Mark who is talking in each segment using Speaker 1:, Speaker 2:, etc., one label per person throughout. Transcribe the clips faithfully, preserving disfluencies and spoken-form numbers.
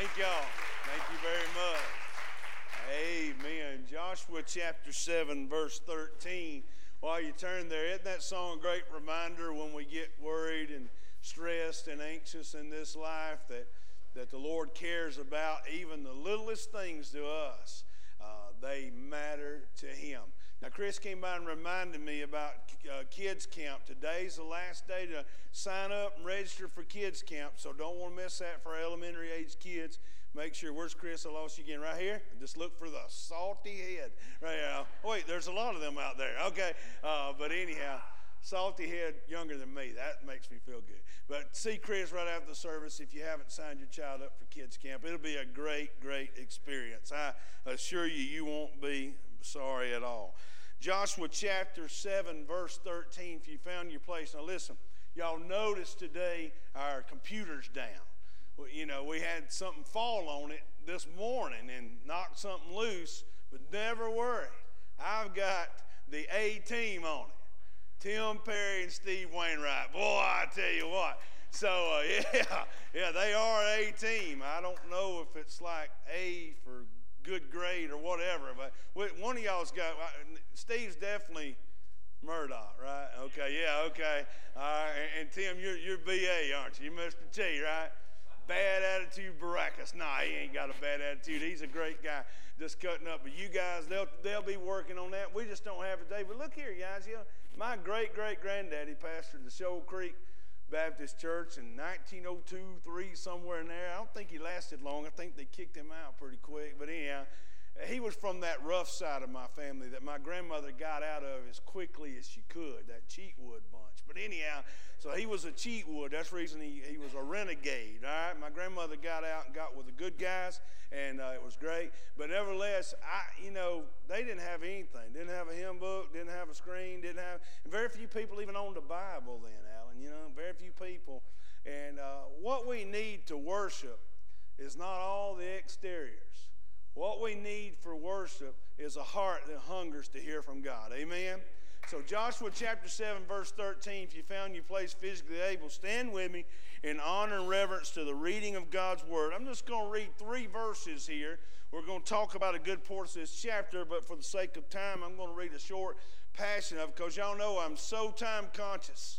Speaker 1: Thank y'all. Thank you very much. Amen. Joshua chapter seven, verse thirteen. While you turn there, isn't that song a great reminder when we get worried and stressed and anxious in this life that, that the Lord cares about even the littlest things to us. Uh, they matter to Him. Now, Chris came by and reminded me about uh, kids camp. Today's the last day to sign up and register for kids camp, so don't want to miss that for elementary age kids. Make sure, where's Chris? I lost you again. Right here? Just look for the salty head. Right here. Oh, wait, there's a lot of them out there. Okay. Uh, but anyhow, salty head, younger than me. That makes me feel good. But see Chris right after the service if you haven't signed your child up for kids camp. It'll be a great, great experience. I assure you, you won't be sorry at all. Joshua chapter seven, verse thirteen, if you found your place. Now listen, y'all notice today our computer's down. Well, you know, we had something fall on it this morning and knocked something loose, but never worry. I've got the A-team on it. Tim Perry and Steve Wainwright. Boy, I tell you what. So, uh, yeah, yeah, they are A-team. I don't know if it's like A for good grade or whatever, but one of y'all's got, Steve's definitely Murdoch, right? Okay, yeah, okay. All right, and, and Tim, you're, you're B A, aren't you? You're Mister T, right? Bad attitude Baracus. Nah, he ain't got a bad attitude. He's a great guy just cutting up. But you guys, they'll they'll be working on that. We just don't have it today. But look here, guys. You know, my great-great-granddaddy pastored the Shoal Creek Baptist Church in nineteen oh two, three, somewhere in there. I don't think he lasted long. I think they kicked him out pretty quick. But anyhow, he was from that rough side of my family that my grandmother got out of as quickly as she could, that Cheatwood bunch. But anyhow, so he was a Cheatwood. That's the reason he, he was a renegade, all right? My grandmother got out and got with the good guys, and uh, it was great. But nevertheless, I, you know, they didn't have anything. Didn't have a hymn book, didn't have a screen, didn't have, and very few people even owned a Bible then, Alan, you know, very few people. And uh, what we need to worship is not all the exteriors. What we need for worship is a heart that hungers to hear from God. Amen? So Joshua chapter seven, verse thirteen, if you found your place physically able, stand with me in honor and reverence to the reading of God's Word. I'm just going to read three verses here. We're going to talk about a good portion of this chapter, but for the sake of time, I'm going to read a short passion of it because y'all know I'm so time conscious.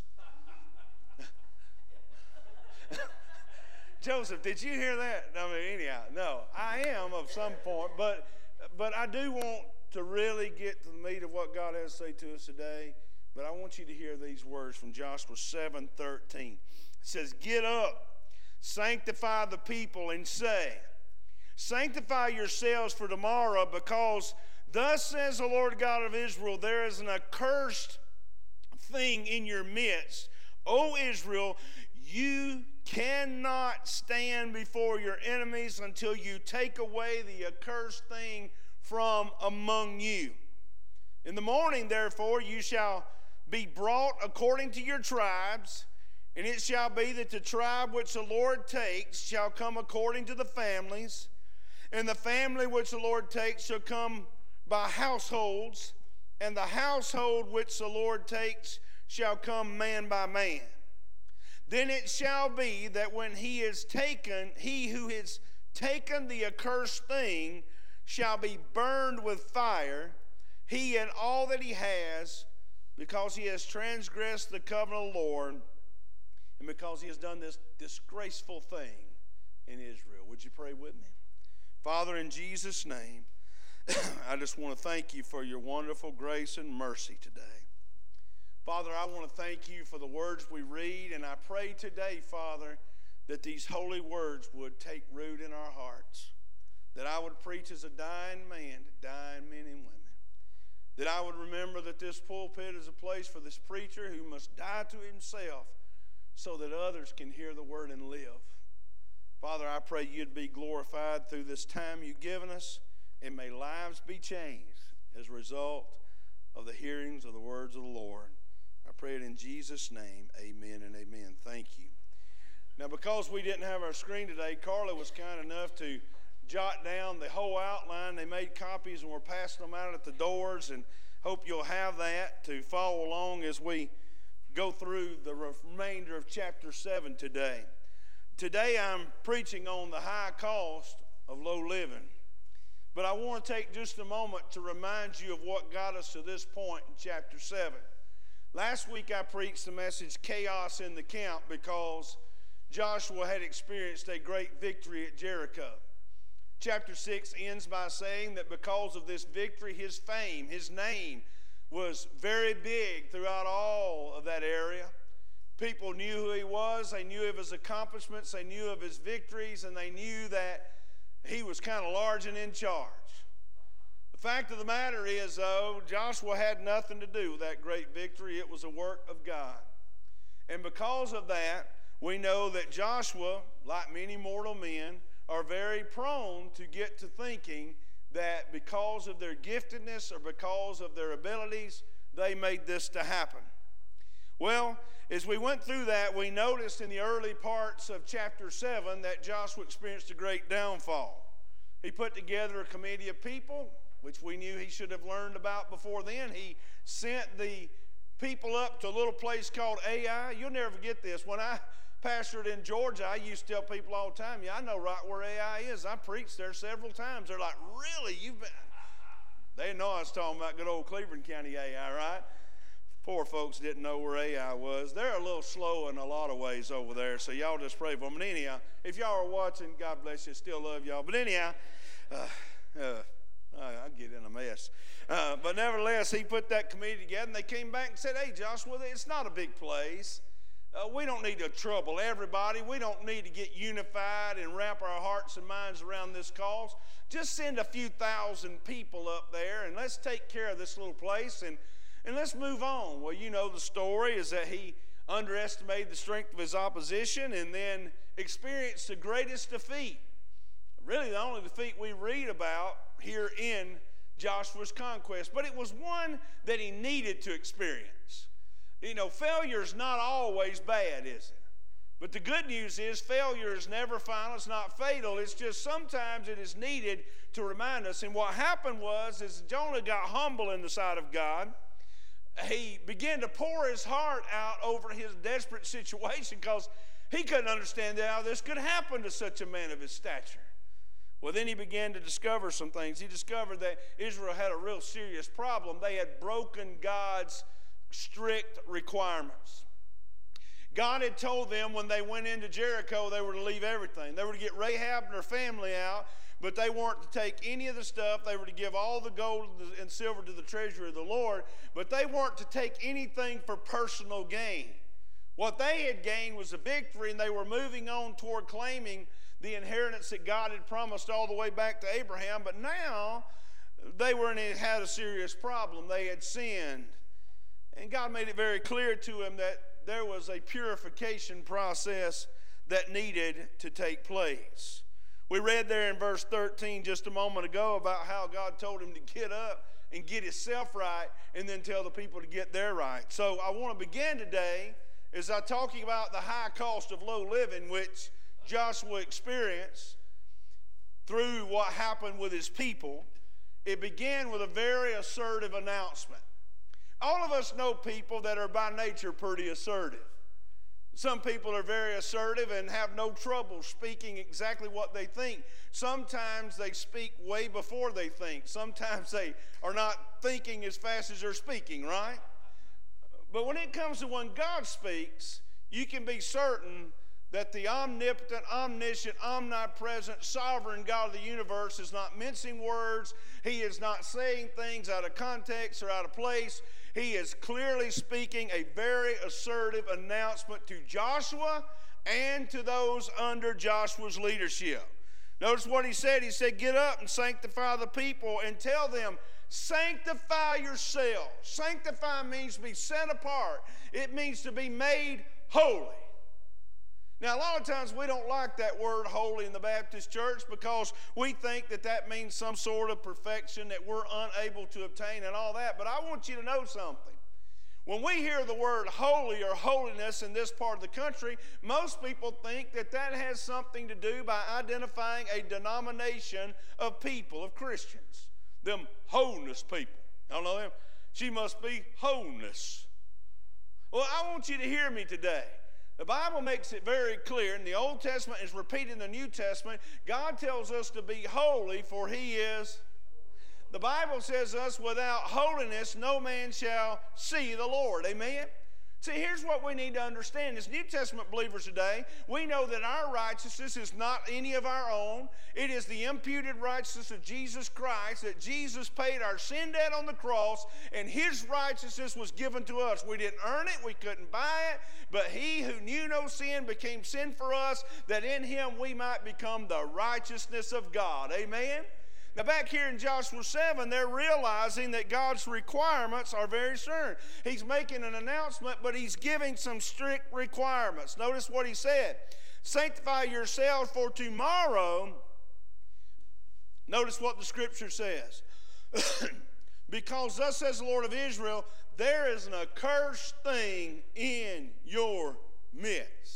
Speaker 1: Joseph, did you hear that? I mean, anyhow, no, I am of some point, but but I do want to really get to the meat of what God has to say to us today. But I want you to hear these words from Joshua seven thirteen. It says, "Get up, sanctify the people, and say, sanctify yourselves for tomorrow, because thus says the Lord God of Israel, there is an accursed thing in your midst. O Israel, you cannot stand before your enemies until you take away the accursed thing from among you. In the morning, therefore, you shall be brought according to your tribes, and it shall be that the tribe which the Lord takes shall come according to the families, and the family which the Lord takes shall come by households, and the household which the Lord takes shall come man by man. Then it shall be that when he is taken, he who is taken the accursed thing shall be burned with fire, he and all that he has, because he has transgressed the covenant of the Lord, and because he has done this disgraceful thing in Israel." Would you pray with me? Father, in Jesus' name, I just want to thank you for your wonderful grace and mercy today. Father, I want to thank you for the words we read, and I pray today, Father, that these holy words would take root in our hearts, that I would preach as a dying man to dying men and women, that I would remember that this pulpit is a place for this preacher who must die to himself so that others can hear the word and live. Father, I pray you'd be glorified through this time you've given us, and may lives be changed as a result of the hearings of the words of the Lord. I pray it in Jesus' name, amen and amen. Thank you. Now, because we didn't have our screen today, Carla was kind enough to jot down the whole outline. They made copies and we're passing them out at the doors, and hope you'll have that to follow along as we go through the remainder of chapter seven today. Today I'm preaching on the high cost of low living. But I want to take just a moment to remind you of what got us to this point in chapter seven. Last week I preached the message Chaos in the Camp because Joshua had experienced a great victory at Jericho. Chapter six ends by saying that because of this victory, his fame, his name was very big throughout all of that area. People knew who he was, they knew of his accomplishments, they knew of his victories, and they knew that he was kind of large and in charge. The fact of the matter is, though, Joshua had nothing to do with that great victory. It was a work of God. And because of that, we know that Joshua, like many mortal men, are very prone to get to thinking that because of their giftedness or because of their abilities, they made this to happen. Well, as we went through that, we noticed in the early parts of chapter seven that Joshua experienced a great downfall. He put together a committee of people, which we knew he should have learned about before then. He sent the people up to a little place called Ai. You'll never forget this. When I pastored in Georgia, I used to tell people all the time, yeah, I know right where Ai is. I preached there several times. They're like, really? You've been? They didn't know I was talking about good old Cleveland County Ai, right? Poor folks didn't know where Ai was. They're a little slow in a lot of ways over there, so y'all just pray for them. But anyhow, if y'all are watching, God bless you. Still love y'all. But anyhow, uh, uh, I get in a mess. Uh, but nevertheless, he put that committee together, and they came back and said, hey, Joshua, it's not a big place. Uh, we don't need to trouble everybody. We don't need to get unified and wrap our hearts and minds around this cause. Just send a few thousand people up there, and let's take care of this little place, and, and let's move on. Well, you know the story is that he underestimated the strength of his opposition and then experienced the greatest defeat. Really the only defeat we read about here in Joshua's conquest. But it was one that he needed to experience. You know, failure is not always bad, is it? But the good news is failure is never final. It's not fatal. It's just sometimes it is needed to remind us. And what happened was is Jonah got humble in the sight of God. He began to pour his heart out over his desperate situation because he couldn't understand how this could happen to such a man of his stature. Well, then he began to discover some things. He discovered that Israel had a real serious problem. They had broken God's strict requirements. God had told them when they went into Jericho they were to leave everything. They were to get Rahab and her family out, but they weren't to take any of the stuff. They were to give all the gold and silver to the treasury of the Lord, but they weren't to take anything for personal gain. What they had gained was a victory, and they were moving on toward claiming the inheritance that God had promised all the way back to Abraham. But now they were in, had a serious problem. They had sinned. And God made it very clear to him that there was a purification process that needed to take place. We read there in verse thirteen just a moment ago about how God told him to get up and get himself right and then tell the people to get their right. So I want to begin today as I'm talking about the high cost of low living, which Joshua experienced through what happened with his people. It began with a very assertive announcement. All of us know people that are by nature pretty assertive. Some people are very assertive and have no trouble speaking exactly what they think. Sometimes they speak way before they think. Sometimes they are not thinking as fast as they're speaking, right? But when it comes to when God speaks, you can be certain that the omnipotent, omniscient, omnipresent, sovereign God of the universe is not mincing words. He is not saying things out of context or out of place. He is clearly speaking a very assertive announcement to Joshua and to those under Joshua's leadership. Notice what he said. He said, get up and sanctify the people and tell them, sanctify yourselves. Sanctify means to be set apart. It means to be made holy. Now, a lot of times we don't like that word holy in the Baptist church because we think that that means some sort of perfection that we're unable to obtain and all that. But I want you to know something. When we hear the word holy or holiness in this part of the country, most people think that that has something to do by identifying a denomination of people, of Christians. Them holiness people. Y'all know them? She must be holiness. Well, I want you to hear me today. The Bible makes it very clear, and the Old Testament is repeated in the New Testament. God tells us to be holy, for he is. The Bible says us, without holiness, no man shall see the Lord. Amen? See, here's what we need to understand. As New Testament believers today, we know that our righteousness is not any of our own. It is the imputed righteousness of Jesus Christ, that Jesus paid our sin debt on the cross, and his righteousness was given to us. We didn't earn it. We couldn't buy it. But he who knew no sin became sin for us, that in him we might become the righteousness of God. Amen? Now back here in Joshua seven, they're realizing that God's requirements are very stern. He's making an announcement, but he's giving some strict requirements. Notice what he said. Sanctify yourselves for tomorrow. Notice what the scripture says. Because thus says the Lord of Israel, there is an accursed thing in your midst.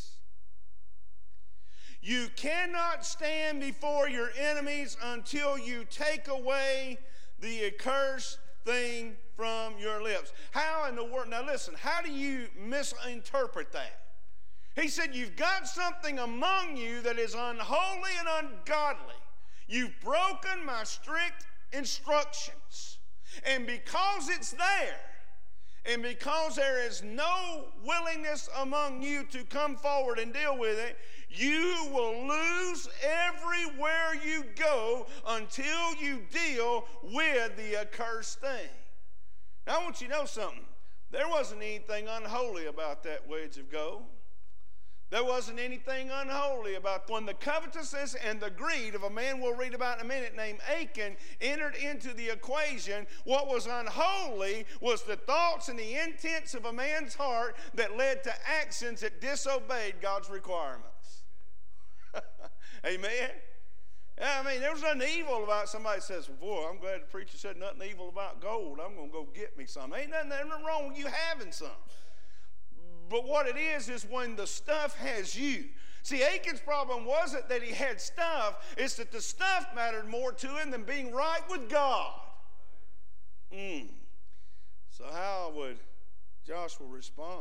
Speaker 1: You cannot stand before your enemies until you take away the accursed thing from your lips. How in the world? Now listen, how do you misinterpret that? He said, you've got something among you that is unholy and ungodly. You've broken my strict instructions. And because it's there, and because there is no willingness among you to come forward and deal with it, you will lose everywhere you go until you deal with the accursed thing. Now I want you to know something. There wasn't anything unholy about that wedge of gold. There wasn't anything unholy about when the covetousness and the greed of a man we'll read about in a minute named Achan entered into the equation. What was unholy was the thoughts and the intents of a man's heart that led to actions that disobeyed God's requirements. Amen? I mean, there was nothing evil about somebody says, well, boy, I'm glad the preacher said nothing evil about gold. I'm going to go get me some. Ain't nothing, nothing wrong with you having some. But what it is, is when the stuff has you. See, Achan's problem wasn't that he had stuff. It's that the stuff mattered more to him than being right with God. Mm. So how would Joshua respond?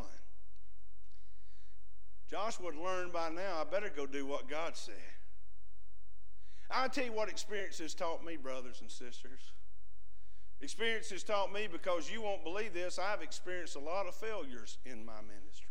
Speaker 1: Joshua had learned by now, I better go do what God said. I'll tell you what experience has taught me, brothers and sisters. Experience has taught me, because you won't believe this, I've experienced a lot of failures in my ministry.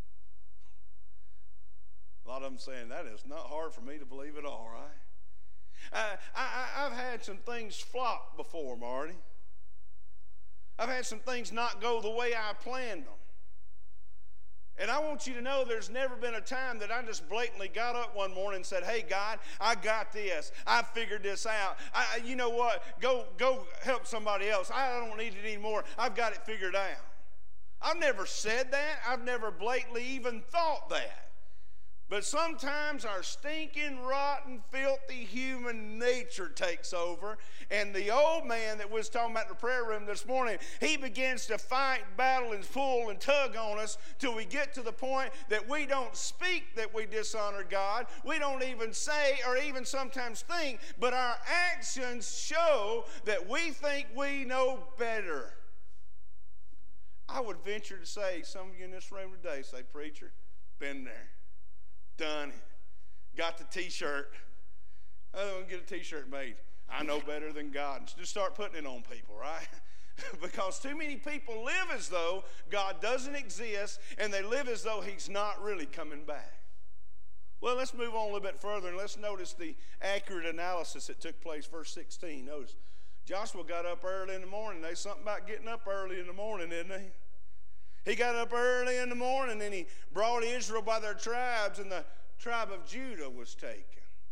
Speaker 1: A lot of them saying, that is not hard for me to believe at all, right? Uh, I, I, I've had some things flop before, Marty. I've had some things not go the way I planned them. And I want you to know there's never been a time that I just blatantly got up one morning and said, hey, God, I got this. I figured this out. I, you know what? Go, go help somebody else. I don't need it anymore. I've got it figured out. I've never said that. I've never blatantly even thought that. But sometimes our stinking, rotten, filthy human nature takes over. And the old man that we was talking about in the prayer room this morning, he begins to fight, battle, and pull and tug on us till we get to the point that we don't speak that we dishonor God. We don't even say or even sometimes think, but our actions show that we think we know better. I would venture to say, some of you in this room today say, preacher, been there. Done it. Got the t-shirt. I'm going to get a t-shirt made. I know better than God. Just start putting it on people, right? Because too many people live as though God doesn't exist, and they live as though he's not really coming back. Well, let's move on a little bit further, and let's notice the accurate analysis that took place. Verse sixteen. Notice, Joshua got up early in the morning. There's something about getting up early in the morning, isn't he? He got up early in the morning and he brought Israel by their tribes, and the tribe of Judah was taken.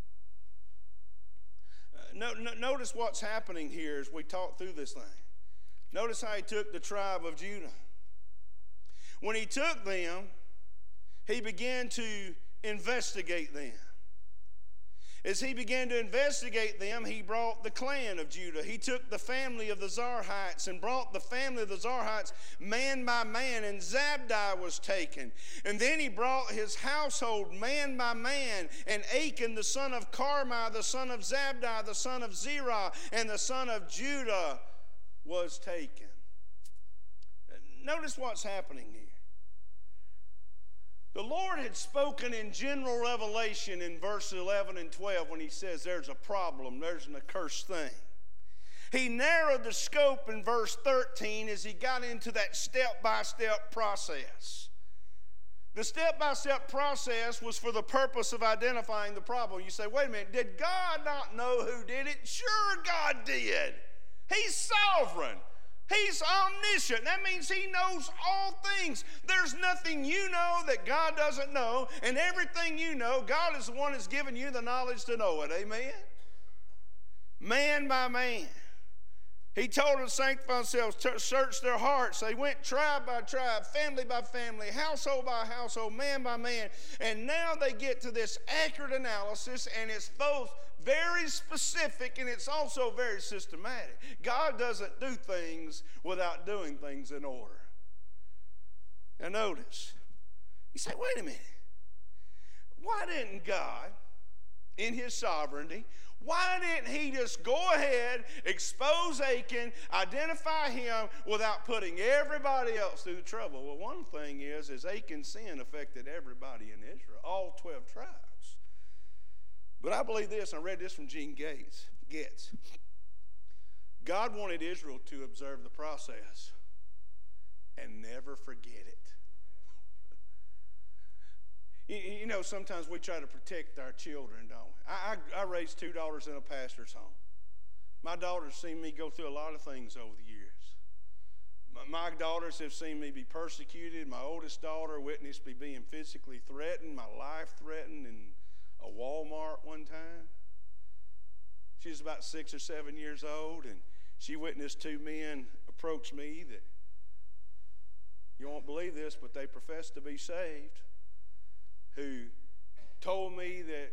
Speaker 1: Uh, no, no, notice what's happening here as we talk through this thing. Notice how he took the tribe of Judah. When he took them, he began to investigate them. As he began to investigate them, he brought the clan of Judah. He took the family of the Zarhites and brought the family of the Zarhites man by man, and Zabdi was taken. And then he brought his household man by man, and Achan the son of Carmi, the son of Zabdi, the son of Zerah, and the son of Judah was taken. Notice what's happening here. The Lord had spoken in general revelation in verse eleven and twelve when he says there's a problem, there's an accursed thing. He narrowed the scope in verse thirteen as he got into that step-by-step process. The step-by-step process was for the purpose of identifying the problem. You say, wait a minute, did God not know who did it? Sure, God did. He's sovereign. He's omniscient. That means he knows all things. There's nothing you know that God doesn't know, and everything you know, God is the one that's given you the knowledge to know it. Amen? Man by man. He told them to sanctify themselves, to search their hearts. They went tribe by tribe, family by family, household by household, man by man. And now they get to this accurate analysis, and it's both very specific and it's also very systematic. God doesn't do things without doing things in order. Now notice, you say, wait a minute. Why didn't God, in his sovereignty, why didn't he just go ahead, expose Achan, identify him without putting everybody else through the trouble? Well, one thing is, is Achan's sin affected everybody in Israel, all twelve tribes. But I believe this, and I read this from Gene Gates. Getz. God wanted Israel to observe the process and never forget it. You know, sometimes we try to protect our children, don't we? I, I, I raised two daughters in a pastor's home. My daughters seen me go through a lot of things over the years. My, my daughters have seen me be persecuted. My oldest daughter witnessed me being physically threatened, my life threatened in a Walmart one time. She was about six or seven years old, and she witnessed two men approach me that, you won't believe this, but they professed to be saved, who told me that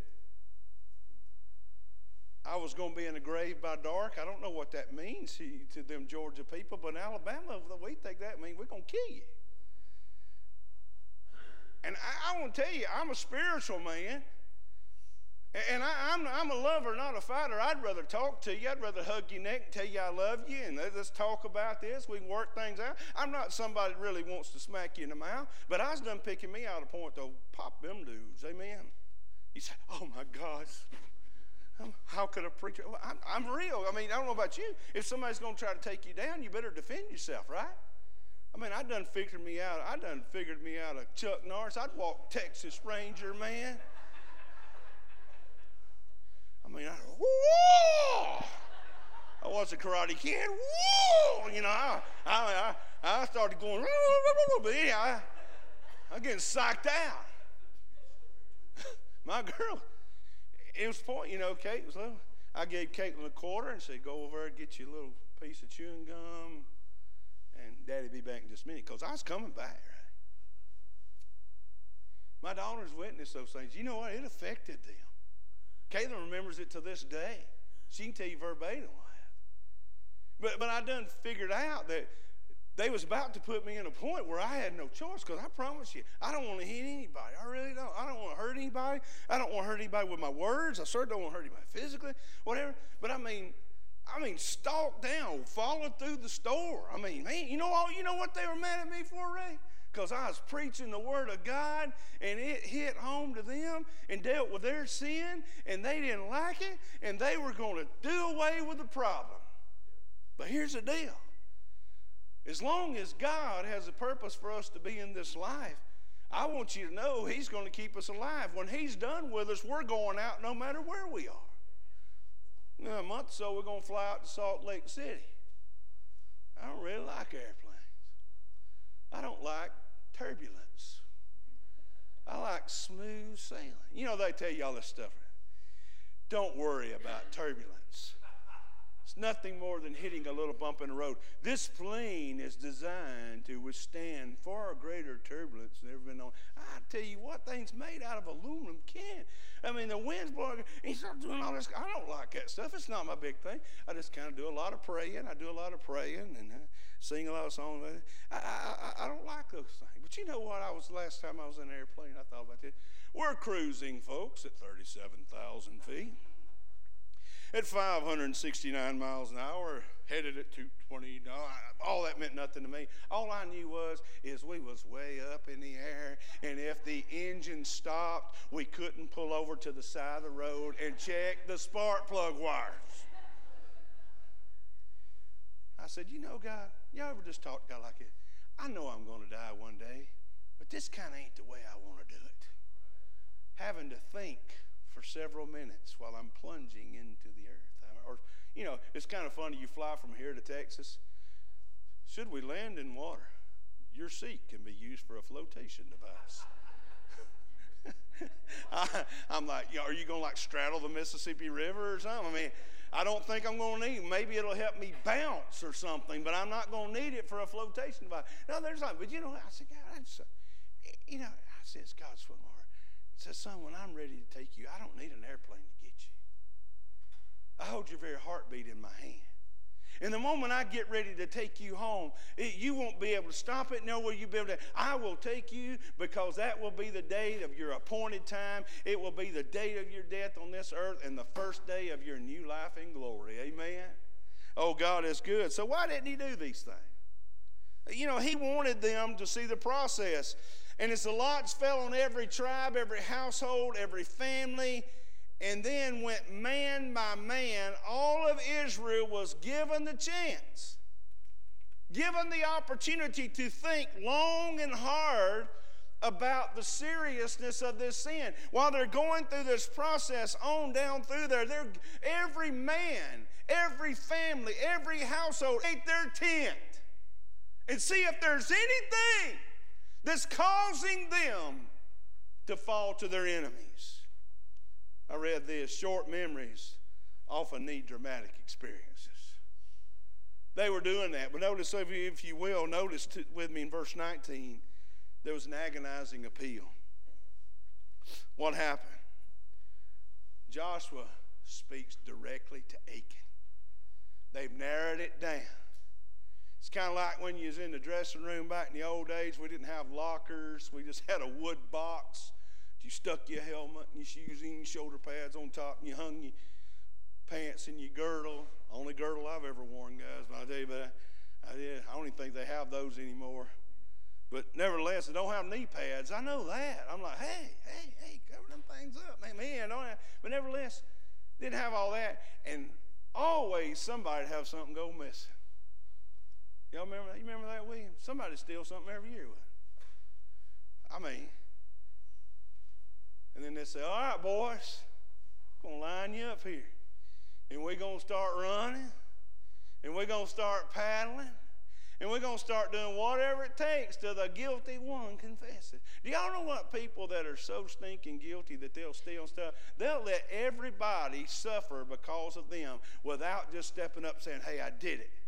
Speaker 1: I was going to be in the grave by dark. I don't know what that means to them Georgia people, but in Alabama, we think that means we're going to kill you. And I, I want to tell you, I'm a spiritual man, and I, I'm, I'm a lover, not a fighter. I'd rather talk to you. I'd rather hug your neck and tell you I love you, and let's talk about this. We can work things out. I'm not somebody that really wants to smack you in the mouth, but I was done picking me out a point to pop them dudes. Amen. You say, oh, my gosh. How could a preacher? Well, I'm, I'm real. I mean, I don't know about you. If somebody's going to try to take you down, you better defend yourself, right? I mean, I done figured me out. I done figured me out a Chuck Norris. I'd walk Texas Ranger, man. I mean, I, whoa! I was a Karate Kid. Whoa! You know, I, I, I, I started going, but anyhow, I, I'm getting psyched out. My girl, it was point, you know, Kate was little. I gave Caitlin a quarter and said, go over there and get you a little piece of chewing gum, and Daddy be back in just a minute, because I was coming back, right? My daughters witnessed those things. You know what? It affected them. Caitlin remembers it to this day. She can tell you verbatim what happened. But, but I done figured out that they was about to put me in a point where I had no choice, because I promise you, I don't want to hit anybody. I really don't. I don't want to hurt anybody. I don't want to hurt anybody with my words. I certainly don't want to hurt anybody physically, whatever. But I mean, I mean, stalked down, followed through the store. I mean, man, you know all, you know what they were mad at me for, Ray? Because I was preaching the word of God, and it hit home to them and dealt with their sin, and they didn't like it, and they were going to do away with the problem. But here's the deal. As long as God has a purpose for us to be in this life, I want you to know he's going to keep us alive. When he's done with us, we're going out no matter where we are. In a month or so, we're going to fly out to Salt Lake City. I don't really like airplanes. I don't like turbulence. I like smooth sailing. You know, they tell you all this stuff. Don't worry about turbulence. It's nothing more than hitting a little bump in the road. This plane is designed to withstand far greater turbulence than ever been known. I tell you what, things made out of aluminum can. I mean, the wind's blowing. He starts doing all this. I don't like that stuff. It's not my big thing. I just kind of do a lot of praying. I do a lot of praying and I sing a lot of songs. I, I, I don't like those things. But you know what? I was the last time I was in an airplane, I thought about this. We're cruising, folks, at thirty-seven thousand feet. at five hundred sixty-nine miles an hour, headed at two twenty. No, all that meant nothing to me. All I knew was is we was way up in the air, and if the engine stopped, we couldn't pull over to the side of the road and check the spark plug wires. I said, you know, God, y'all ever just talk to God like this? I know I'm going to die one day, but this kind of ain't the way I want to do it. Having to think for several minutes while I'm plunging into the earth. Or, you know, it's kind of funny. You fly from here to Texas. Should we land in water, your seat can be used for a flotation device. I, I'm like, you know, are you going to like straddle the Mississippi River or something? I mean, I don't think I'm going to need it. Maybe it'll help me bounce or something, but I'm not going to need it for a flotation device. No, there's like, but you know, I said, God, I just, you know, I said, it's God's will. He said, son, when I'm ready to take you, I don't need an airplane to get you. I hold your very heartbeat in my hand. And the moment I get ready to take you home, it, you won't be able to stop it, nor will you be able to. I will take you because that will be the day of your appointed time. It will be the date of your death on this earth and the first day of your new life in glory. Amen? Oh, God is good. So why didn't he do these things? You know, he wanted them to see the process. And as the lots fell on every tribe, every household, every family, and then went man by man, all of Israel was given the chance, given the opportunity to think long and hard about the seriousness of this sin. While they're going through this process on down through there, they're, every man, every family, every household ate their tent and see if there's anything that's causing them to fall to their enemies. I read this, short memories often need dramatic experiences. They were doing that, but notice, if you, if you will, notice to, with me in verse nineteen, there was an agonizing appeal. What happened? Joshua speaks directly to Achan. They've narrowed it down. It's kind of like when you was in the dressing room back in the old days. We didn't have lockers. We just had a wood box. You stuck your helmet and your shoes in, your shoulder pads on top, and you hung your pants and your girdle. Only girdle I've ever worn, guys. But I tell you, but I, I, I don't even think they have those anymore. But nevertheless, they don't have knee pads. I know that. I'm like, hey, hey, hey, cover them things up, man. Man, don't have. But nevertheless, didn't have all that, and always somebody have something go missing. Y'all remember that? You remember that, William? Somebody steals something every year with it. I mean. And then they say, all right, boys, I'm going to line you up here. And we're going to start running. And we're going to start paddling. And we're going to start doing whatever it takes till the guilty one confesses. Do y'all know what people that are so stinking guilty that they'll steal stuff? They'll let everybody suffer because of them without just stepping up and saying, hey, I did it.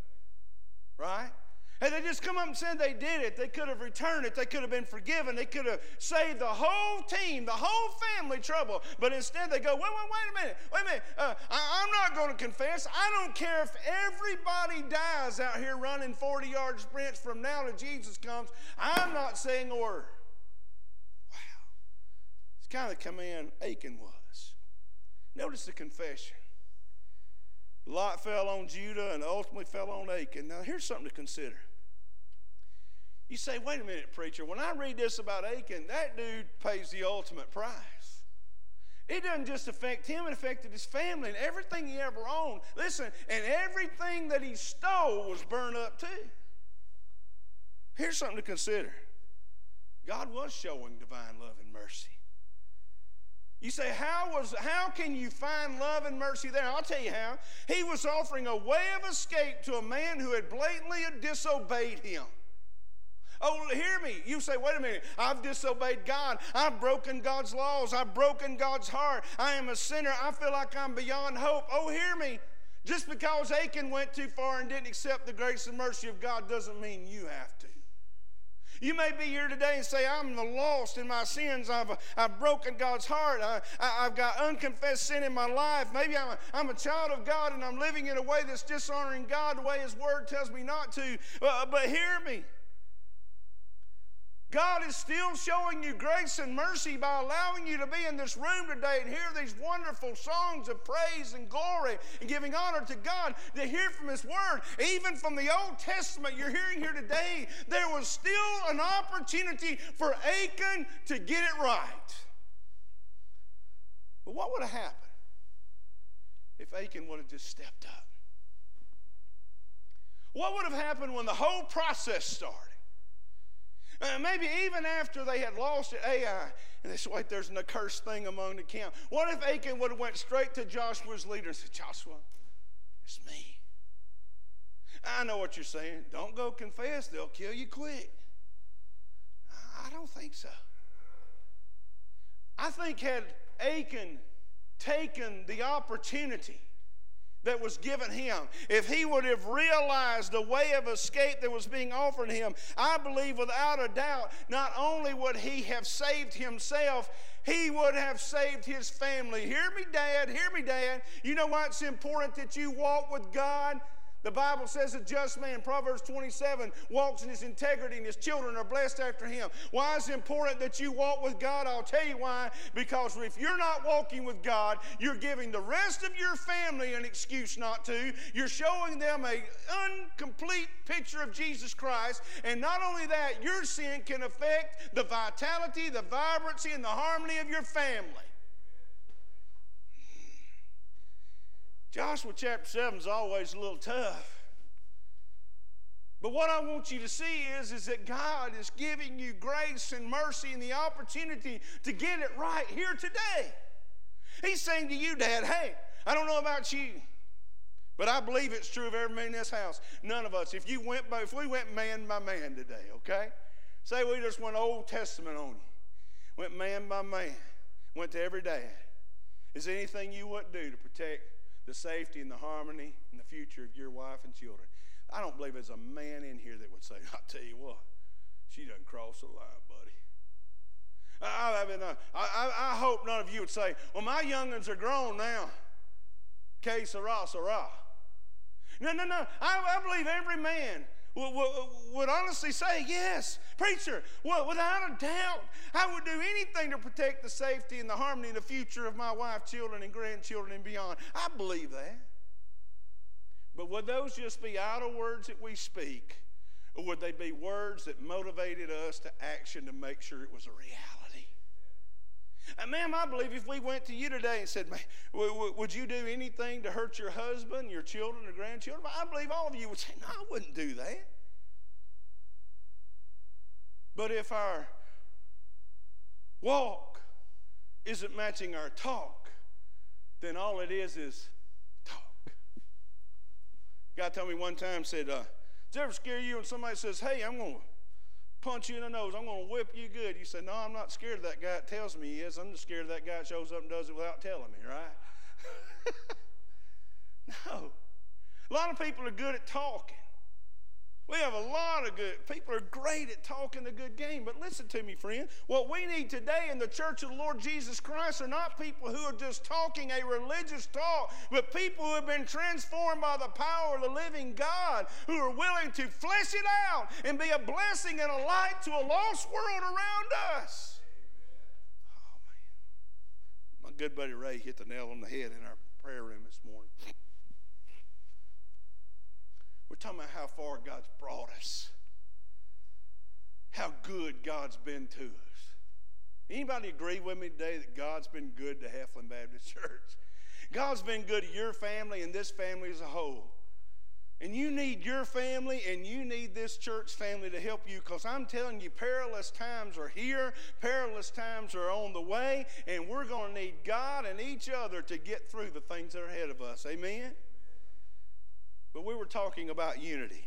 Speaker 1: Right? Had they just come up and said they did it, they could have returned it, they could have been forgiven, they could have saved the whole team, the whole family trouble. But instead they go, wait, wait, wait a minute, wait a minute. Uh, I, I'm not going to confess. I don't care if everybody dies out here running forty-yard sprints from now till Jesus comes. I'm not saying a word. Wow. It's kind of the command Achan was. Notice the confession. Lot fell on Judah and ultimately fell on Achan. Now here's something to consider. You say, wait a minute, preacher, when I read this about Achan, that dude pays the ultimate price. It doesn't just affect him, it affected his family and everything he ever owned. Listen, and everything that he stole was burned up too. Here's something to consider. God was showing divine love and mercy. You say, how was how can you find love and mercy there? I'll tell you how. He was offering a way of escape to a man who had blatantly disobeyed him. Oh, hear me. You say, wait a minute. I've disobeyed God. I've broken God's laws. I've broken God's heart. I am a sinner. I feel like I'm beyond hope. Oh, hear me. Just because Achan went too far and didn't accept the grace and mercy of God doesn't mean you have to. You may be here today and say, I'm the lost in my sins. I've, I've broken God's heart. I, I, I've got unconfessed sin in my life. Maybe I'm a, I'm a child of God and I'm living in a way that's dishonoring God the way His Word tells me not to. Uh, but hear me. God is still showing you grace and mercy by allowing you to be in this room today and hear these wonderful songs of praise and glory and giving honor to God, to hear from His Word. Even from the Old Testament you're hearing here today, there was still an opportunity for Achan to get it right. But what would have happened if Achan would have just stepped up? What would have happened when the whole process started? Uh, maybe even after they had lost at Ai, and they said, wait, there's an accursed thing among the camp. What if Achan would have went straight to Joshua's leader and said, Joshua, it's me. I know what you're saying. Don't go confess. They'll kill you quick. I don't think so. I think had Achan taken the opportunity that was given him, if he would have realized the way of escape that was being offered him, I believe without a doubt, not only would he have saved himself, he would have saved his family. Hear me, Dad. Hear me, Dad. You know why it's important that you walk with God? The Bible says a just man, Proverbs twenty-seven, walks in his integrity and his children are blessed after him. Why is it important that you walk with God? I'll tell you why. Because if you're not walking with God, you're giving the rest of your family an excuse not to. You're showing them an incomplete picture of Jesus Christ. And not only that, your sin can affect the vitality, the vibrancy, and the harmony of your family. Joshua chapter seven is always a little tough. But what I want you to see is, is that God is giving you grace and mercy and the opportunity to get it right here today. He's saying to you, Dad, hey, I don't know about you, but I believe it's true of every man in this house. None of us, if you went by, if we went man by man today, okay? Say we just went Old Testament on you. Went man by man. Went to every dad. Is there anything you wouldn't do to protect the safety and the harmony and the future of your wife and children? I don't believe there's a man in here that would say, I'll tell you what, she doesn't cross the line, buddy. I, I, mean, I, I, I hope none of you would say, well, my young'uns are grown now. Que sera, sera. No, no, no. I, I believe every man would, would, would honestly say, yes, preacher, well, without a doubt, I would do anything to protect the safety and the harmony and the future of my wife, children, and grandchildren and beyond. I believe that. But would those just be idle words that we speak, or would they be words that motivated us to action to make sure it was a reality? And ma'am, I believe if we went to you today and said, man, would you do anything to hurt your husband, your children, or grandchildren? I believe all of you would say, no, I wouldn't do that. But if our walk isn't matching our talk, then all it is is talk. A guy told me one time, said, uh, does it ever scare you when somebody says, hey, I'm going to punch you in the nose, I'm going to whip you good? You say, no, I'm not scared of that guy that tells me he is. I'm just scared of that guy that shows up and does it without telling me, right? No. A lot of people are good at talking. We have a lot of good, people are great at talking the good game. But listen to me, friend. What we need today in the church of the Lord Jesus Christ are not people who are just talking a religious talk, but people who have been transformed by the power of the living God, who are willing to flesh it out and be a blessing and a light to a lost world around us. Oh, man. My good buddy Ray hit the nail on the head in our prayer room this morning. We're talking about how far God's brought us. How good God's been to us. Anybody agree with me today that God's been good to Heflin Baptist Church? God's been good to your family and this family as a whole. And you need your family and you need this church family to help you, because I'm telling you, perilous times are here, perilous times are on the way, and we're going to need God and each other to get through the things that are ahead of us. Amen? But we were talking about unity.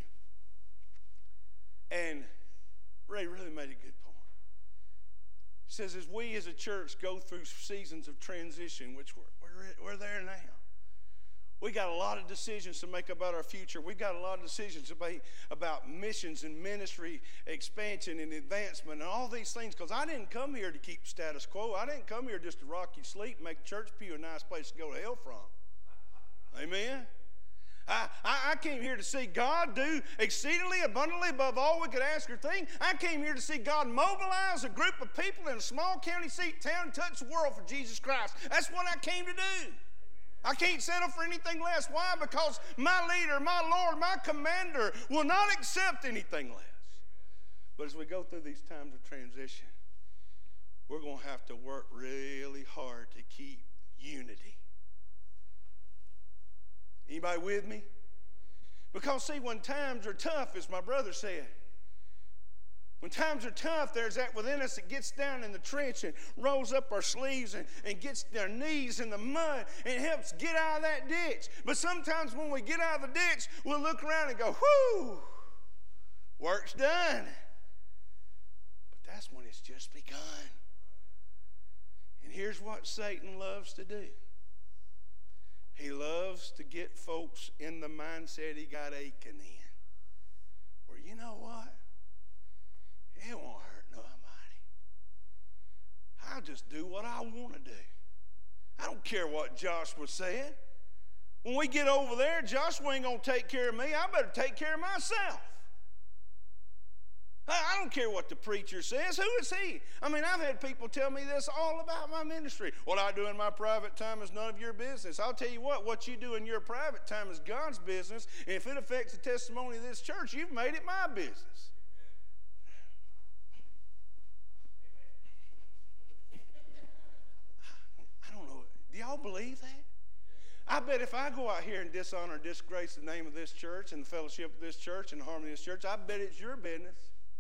Speaker 1: And Ray really made a good point. He says, as we as a church go through seasons of transition, which we're, we're, we're there now, we got a lot of decisions to make about our future. We've got a lot of decisions to make about missions and ministry expansion and advancement and all these things, because I didn't come here to keep status quo. I didn't come here just to rock you sleep and make church pew a nice place to go to hell from. Amen? I, I, I came here to see God do exceedingly abundantly above all we could ask or think. I came here to see God mobilize a group of people in a small county seat town and touch the world for Jesus Christ. That's what I came to do. I can't settle for anything less. Why? Because my leader, my Lord, my commander will not accept anything less. But as we go through these times of transition, we're going to have to work really hard to keep unity. Anybody with me? Because see, when times are tough, as my brother said, when times are tough, there's that within us that gets down in the trench and rolls up our sleeves and, and gets their knees in the mud and helps get out of that ditch. But sometimes when we get out of the ditch, we'll look around and go, whoo, work's done. But that's when it's just begun. And here's what Satan loves to do. He loves to get folks in the mindset he got Achan in. Where, you know what? It won't hurt nobody. I'll just do what I want to do. I don't care what Joshua said. When we get over there, Joshua ain't going to take care of me. I better take care of myself. I don't care what the preacher says. Who is he? I mean, I've had people tell me this all about my ministry. What I do in my private time is none of your business. I'll tell you what, what you do in your private time is God's business. And if it affects the testimony of this church, you've made it my business. I don't know. Do y'all believe that? I bet if I go out here and dishonor and disgrace the name of this church and the fellowship of this church and the harmony of this church, I bet it's your business.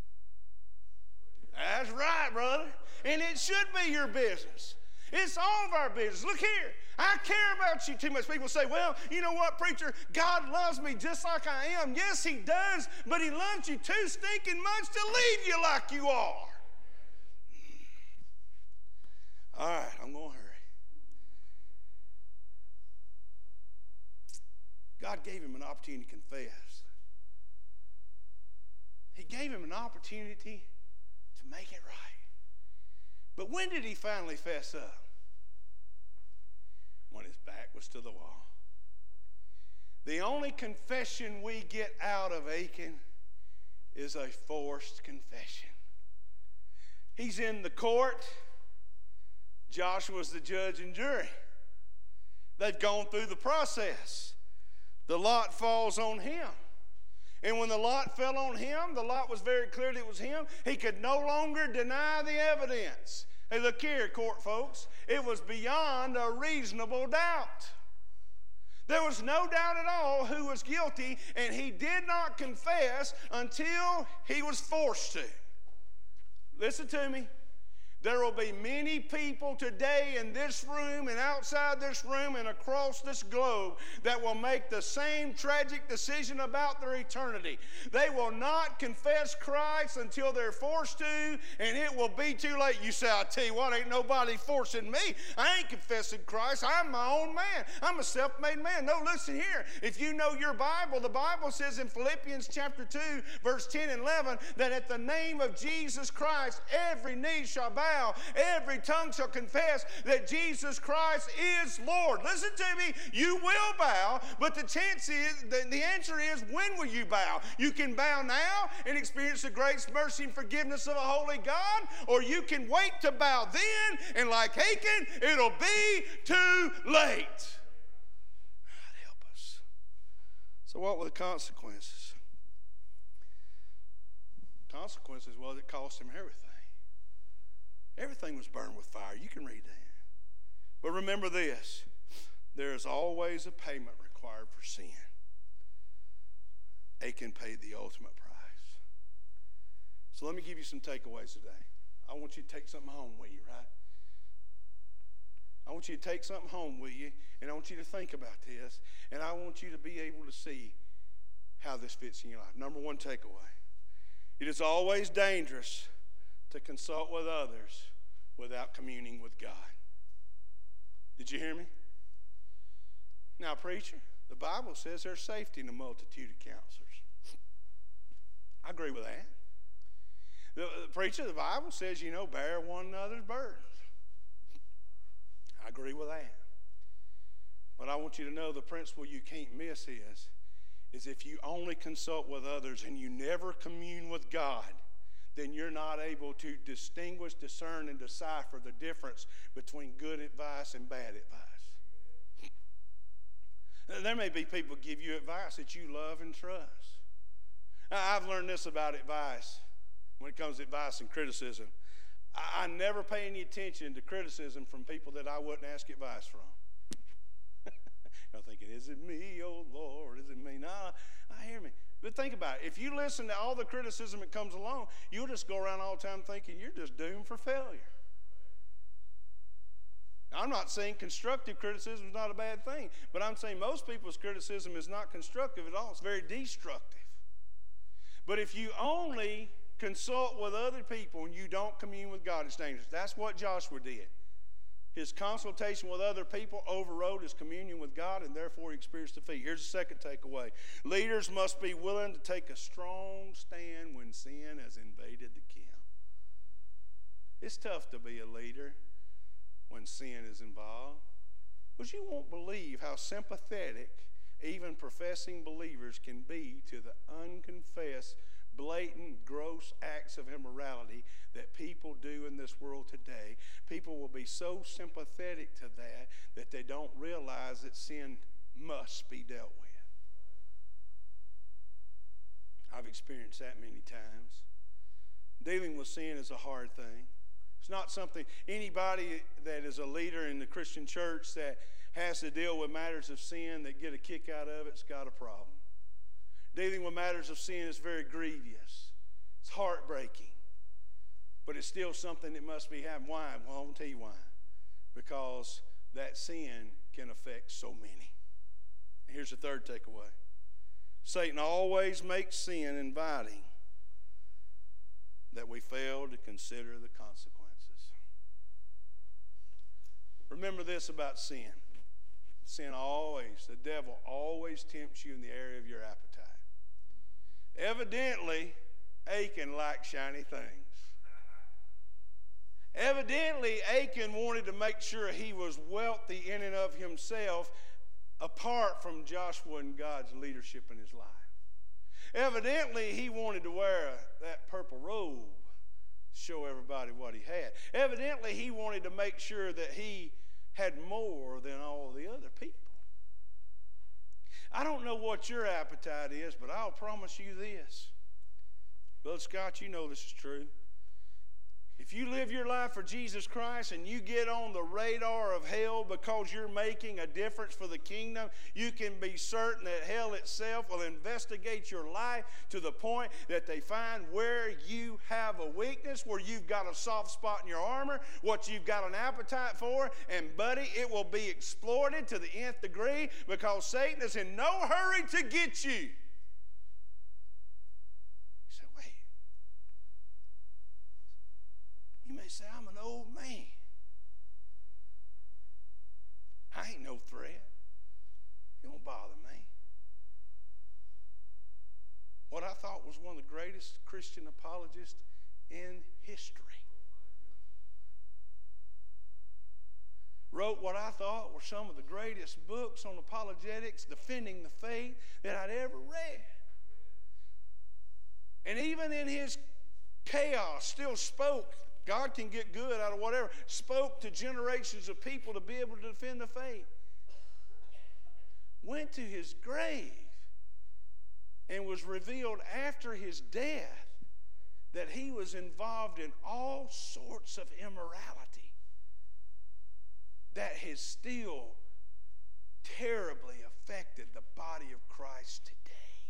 Speaker 1: That's right, brother. And it should be your business. It's all of our business. Look here. I care about you too much. People say, well, you know what, preacher? God loves me just like I am. Yes, he does, but he loves you too stinking much to leave you like you are. All right, I'm going to hurry. God gave him an opportunity to confess. He gave him an opportunity to make it right. But when did he finally fess up? When his back was to the wall. The only confession we get out of Achan is a forced confession. He's in the court. Joshua's the judge and jury. They've gone through the process. The lot falls on him. And when the lot fell on him, the lot was very clear that it was him. He could no longer deny the evidence. Hey, look here, court folks. It was beyond a reasonable doubt. There was no doubt at all who was guilty, and he did not confess until he was forced to. Listen to me. There will be many people today in this room and outside this room and across this globe that will make the same tragic decision about their eternity. They will not confess Christ until they're forced to, and it will be too late. You say, I tell you what, ain't nobody forcing me. I ain't confessing Christ. I'm my own man. I'm a self-made man. No, listen here. If you know your Bible, the Bible says in Philippians chapter two, verse ten and eleven, that at the name of Jesus Christ, every knee shall bow. Every tongue shall confess that Jesus Christ is Lord. Listen to me. You will bow, but the chance is, the, the answer is, when will you bow? You can bow now and experience the grace, mercy, and forgiveness of a holy God, or you can wait to bow then, and like Achan, it'll be too late. God help us. So what were the consequences? Consequences, well, it cost him everything. Everything was burned with fire. You can read that. But remember this. There is always a payment required for sin. Achan paid the ultimate price. So let me give you some takeaways today. I want you to take something home with you, right? I want you to take something home with you, and I want you to think about this, and I want you to be able to see how this fits in your life. Number one takeaway. It is always dangerous to consult with others without communing with God. Did you hear me? Now, preacher, the Bible says there's safety in a multitude of counselors. I agree with that. The, the preacher, the Bible says, you know, bear one another's burdens. I agree with that. But I want you to know the principle you can't miss is, is if you only consult with others and you never commune with God, then you're not able to distinguish, discern, and decipher the difference between good advice and bad advice. There may be people give you advice that you love and trust. I've learned this about advice when it comes to advice and criticism. I, I never pay any attention to criticism from people that I wouldn't ask advice from. I'm thinking, is it me, oh Lord? Is it me? No, I hear me. But think about it. If you listen to all the criticism that comes along, you'll just go around all the time thinking you're just doomed for failure. I'm not saying constructive criticism is not a bad thing, but I'm saying most people's criticism is not constructive at all. It's very destructive. But if you only consult with other people and you don't commune with God, it's dangerous. That's what Joshua did. His consultation with other people overrode his communion with God, and therefore he experienced defeat. Here's the second takeaway. Leaders must be willing to take a strong stand when sin has invaded the camp. It's tough to be a leader when sin is involved, because you won't believe how sympathetic even professing believers can be to the unconfessed, blatant, gross acts of immorality that people do in this world today. People will be so sympathetic to that that they don't realize that sin must be dealt with. I've experienced that many times. Dealing with sin is a hard thing. It's not something, anybody that is a leader in the Christian church that has to deal with matters of sin that get a kick out of it's got a problem. Dealing with matters of sin is very grievous. It's heartbreaking. But it's still something that must be happening. Why? Well, I'll tell you why. Because that sin can affect so many. And here's the third takeaway. Satan always makes sin inviting that we fail to consider the consequences. Remember this about sin. Sin always, the devil always tempts you in the area of your appetite. Evidently, Achan liked shiny things. Evidently, Achan wanted to make sure he was wealthy in and of himself apart from Joshua and God's leadership in his life. Evidently, he wanted to wear that purple robe to show everybody what he had. Evidently, he wanted to make sure that he had more than all the other people. I don't know what your appetite is, but I'll promise you this. Brother Scott, you know this is true. If you live your life for Jesus Christ and you get on the radar of hell because you're making a difference for the kingdom, you can be certain that hell itself will investigate your life to the point that they find where you have a weakness, where you've got a soft spot in your armor, what you've got an appetite for, and buddy, it will be exploited to the nth degree because Satan is in no hurry to get you. You may say, I'm an old man. I ain't no threat. It don't bother me. What I thought was one of the greatest Christian apologists in history wrote what I thought were some of the greatest books on apologetics, defending the faith, that I'd ever read. And even in his chaos, still spoke. God can get good out of whatever. Spoke to generations of people to be able to defend the faith. Went to his grave and was revealed after his death that he was involved in all sorts of immorality that has still terribly affected the body of Christ today.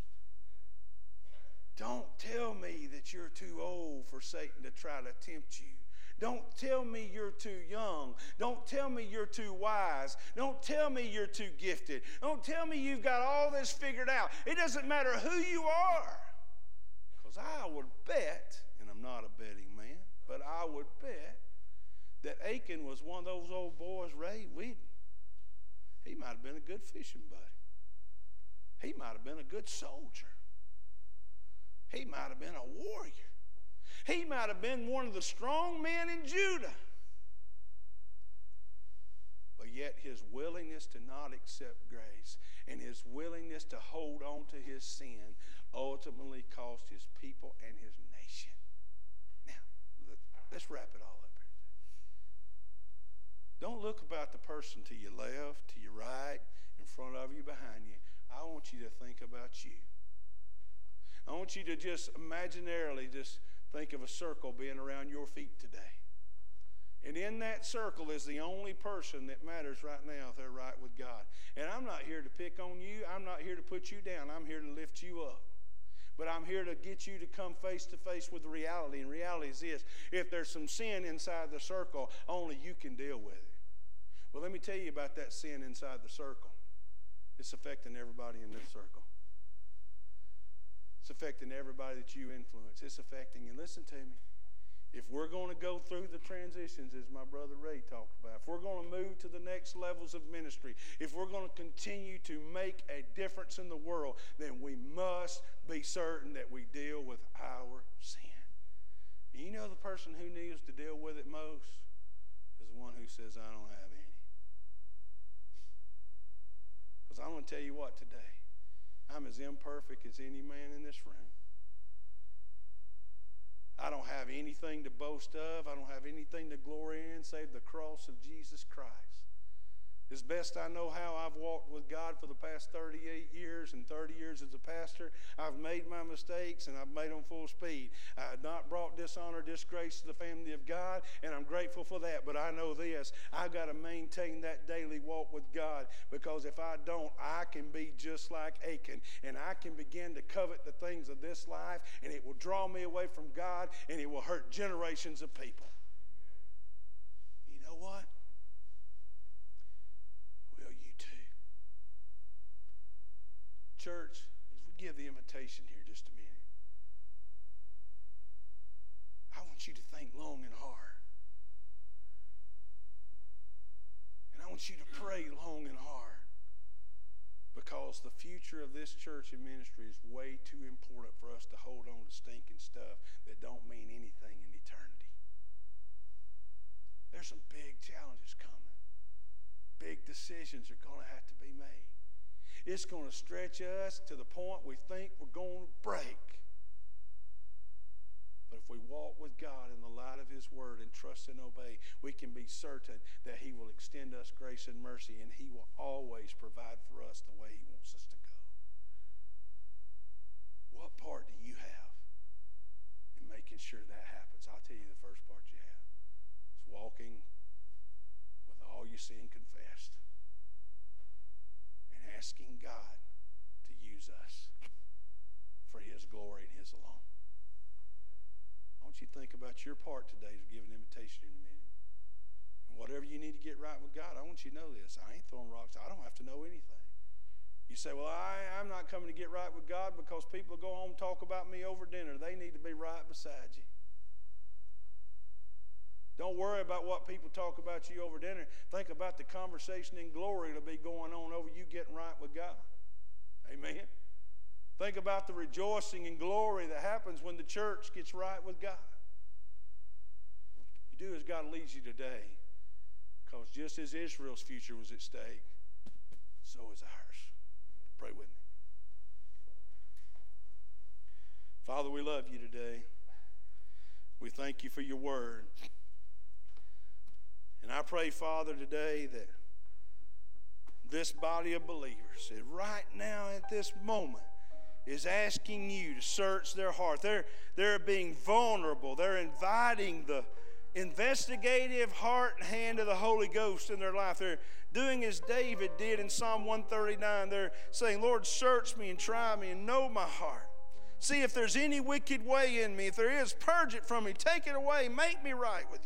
Speaker 1: Don't tell me that you're too old for Satan to try to tempt you. Don't tell me you're too young. Don't tell me you're too wise. Don't tell me you're too gifted. Don't tell me you've got all this figured out. It doesn't matter who you are. Because I would bet, and I'm not a betting man, but I would bet that Achan was one of those old boys Ray Whedon. He might have been a good fishing buddy. He might have been a good soldier. He might have been a warrior. He might have been one of the strong men in Judah. But But yet his willingness to not accept grace and his willingness to hold on to his sin ultimately cost his people and his nation. Now, let's wrap it all up here today. Don't look about the person to your left, to your right, in front of you, behind you. I want you to think about you. I want you to just imaginarily just think of a circle being around your feet today. And in that circle is the only person that matters right now if they're right with God. And I'm not here to pick on you. I'm not here to put you down. I'm here to lift you up. But I'm here to get you to come face to face with reality. And reality is this: if there's some sin inside the circle, only you can deal with it. Well, let me tell you about that sin inside the circle. It's affecting everybody in this circle. It's affecting everybody that you influence. It's affecting, and listen to me, if we're going to go through the transitions, as my brother Ray talked about, if we're going to move to the next levels of ministry, if we're going to continue to make a difference in the world, then we must be certain that we deal with our sin. And you know the person who needs to deal with it most is the one who says, I don't have any. Because I'm going to tell you what today, I'm as imperfect as any man in this room. I don't have anything to boast of. I don't have anything to glory in save the cross of Jesus Christ. As best I know how, I've walked with God for the past thirty-eight years, and thirty years as a pastor. I've made my mistakes, and I've made them full speed. I have not brought dishonor, disgrace to the family of God, and I'm grateful for that. But I know this: I've got to maintain that daily walk with God, because if I don't, I can be just like Achan, and I can begin to covet the things of this life, and it will draw me away from God, and it will hurt generations of people. You know what? Church, as we give the invitation here just a minute, I want you to think long and hard. And I want you to pray long and hard, because the future of this church and ministry is way too important for us to hold on to stinking stuff that don't mean anything in eternity. There's some big challenges coming. Big decisions are going to have to be made. It's going to stretch us to the point we think we're going to break. But if we walk with God in the light of His Word and trust and obey, we can be certain that He will extend us grace and mercy, and He will always provide for us the way He wants us to go. What part do you have in making sure that happens? I'll tell you the first part you have. It's walking with all you see and confessed, asking God to use us for His glory and His alone. I want you to think about your part today to give an invitation in a minute. And whatever you need to get right with God, I want you to know this. I ain't throwing rocks. I don't have to know anything. You say, well, I, I'm not coming to get right with God because people go home and talk about me over dinner. They need to be right beside you. Don't worry about what people talk about you over dinner. Think about the conversation in glory that'll be going on over you getting right with God. Amen. Think about the rejoicing and glory that happens when the church gets right with God. You do as God leads you today, because just as Israel's future was at stake, so is ours. Pray with me. Father, we love you today. We thank you for your word. And I pray, Father, today that this body of believers, that right now at this moment, is asking you to search their heart. They're, they're being vulnerable. They're inviting the investigative heart and hand of the Holy Ghost in their life. They're doing as David did in Psalm one thirty-nine. They're saying, Lord, search me and try me and know my heart. See if there's any wicked way in me. If there is, purge it from me. Take it away. Make me right with you.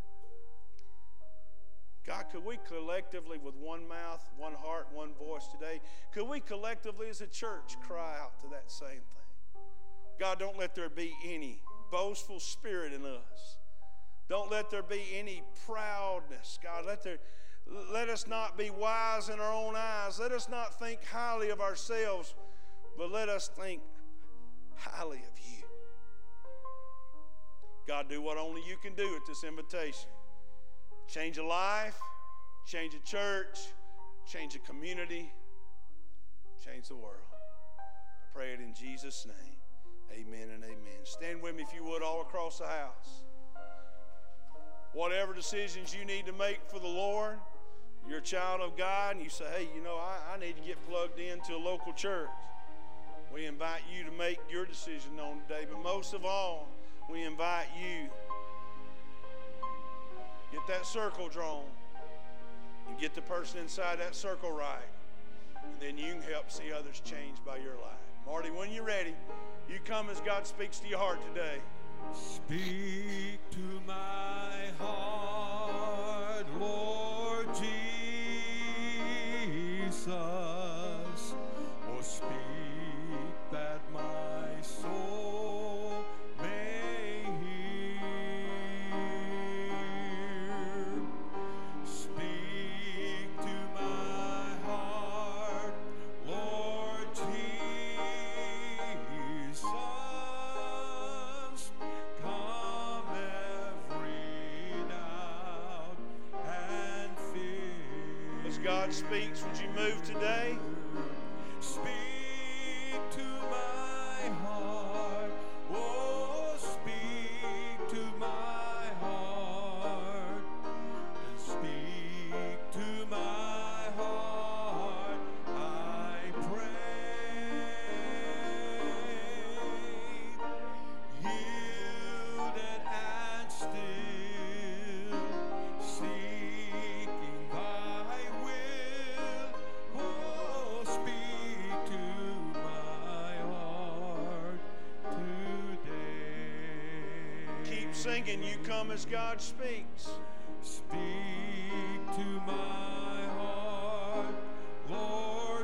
Speaker 1: God, could we collectively with one mouth, one heart, one voice today, could we collectively as a church cry out to that same thing? God, don't let there be any boastful spirit in us. Don't let there be any proudness. God, let, there, let us not be wise in our own eyes. Let us not think highly of ourselves, but let us think highly of you. God, do what only you can do at this invitation. Change a life, change a church, change a community, change the world. I pray it in Jesus' name. Amen and amen. Stand with me if you would all across the house. Whatever decisions you need to make for the Lord, you're a child of God and you say, hey, you know, I, I need to get plugged into a local church. We invite you to make your decision known today. But most of all, we invite you, get that circle drawn and get the person inside that circle right. And then you can help see others changed by your life. Marty, when you're ready, you come as God speaks to your heart today.
Speaker 2: Speak to my heart, Lord Jesus. Oh, speak that my soul may hear. Speak to my heart, Lord Jesus. Come every doubt and fear.
Speaker 1: As God speaks, would you move today?
Speaker 2: Speak to my heart, oh, speak to my heart, and speak to my heart, I pray. Yielded and still, seeking thy will, oh, speak to my heart today.
Speaker 1: Keep singing, you come as God speaks.
Speaker 2: Speak to my heart, Lord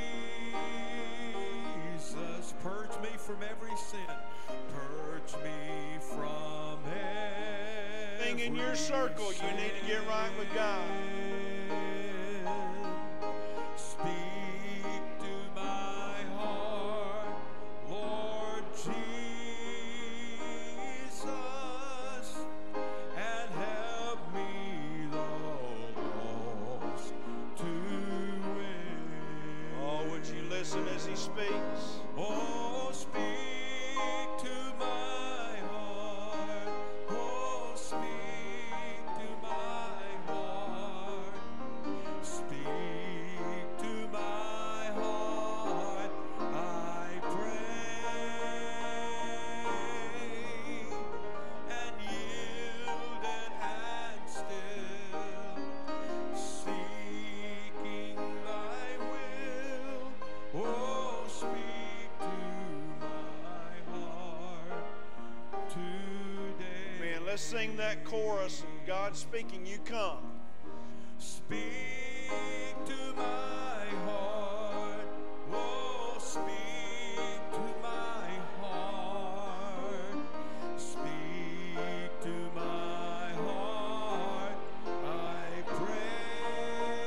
Speaker 2: Jesus. Purge me from every sin. Purge me from every
Speaker 1: Thing in your circle, you need to get right with God.
Speaker 2: sin. Speak to my heart, Lord Jesus, and help me the lost to win.
Speaker 1: Oh, would you listen as He speaks?
Speaker 2: Oh, speak to my heart. Oh, speak to my heart. Speak to my heart, I pray. And yielded and still, seeking thy will. Oh, speak to my heart today.
Speaker 1: Man, let's sing that chorus. God speaking, you come.
Speaker 2: Speak to my heart, oh, speak to my heart, speak to my heart, I pray,